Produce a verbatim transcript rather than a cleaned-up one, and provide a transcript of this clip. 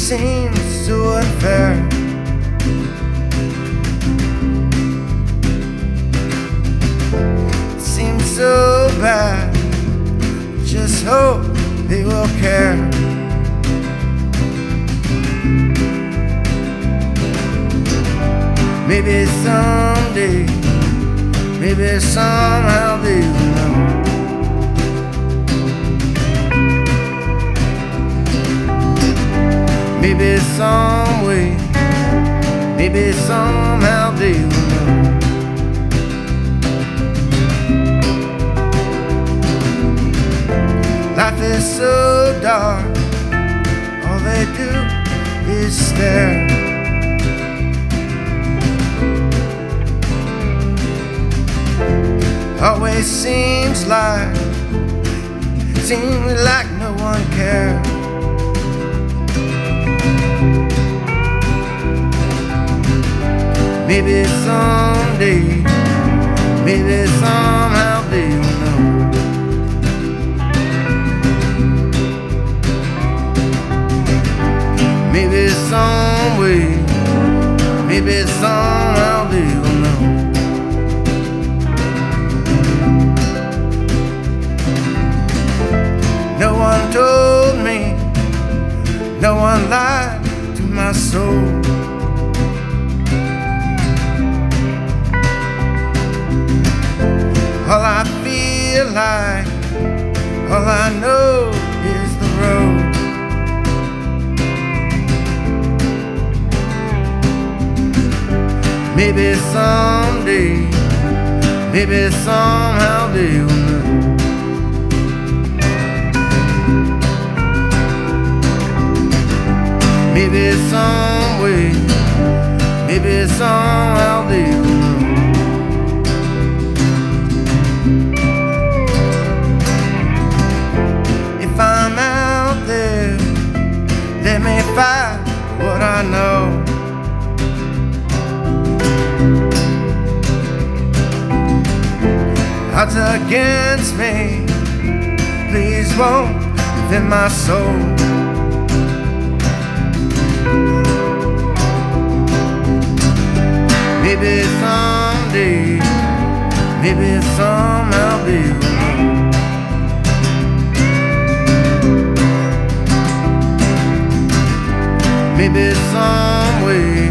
seems so unfair. It seems so bad. Just hope they will care. Maybe someday, maybe somehow they will know. Maybe some way, maybe somehow they will know. Life is so dark, all they do is stare. Always seems like, seems like no one cares. Maybe someday, maybe somehow they will know. Maybe some way, maybe somehow they will know. No one told me, no one lied to my soul. All I feel like, all I know is the road. Maybe someday, maybe somehow they will know. Maybe some way, maybe somehow they will know. If I'm out there, let me fight what I know. Odds against me, please won't within my soul. Maybe someday, maybe somehow they will know. Maybe some way,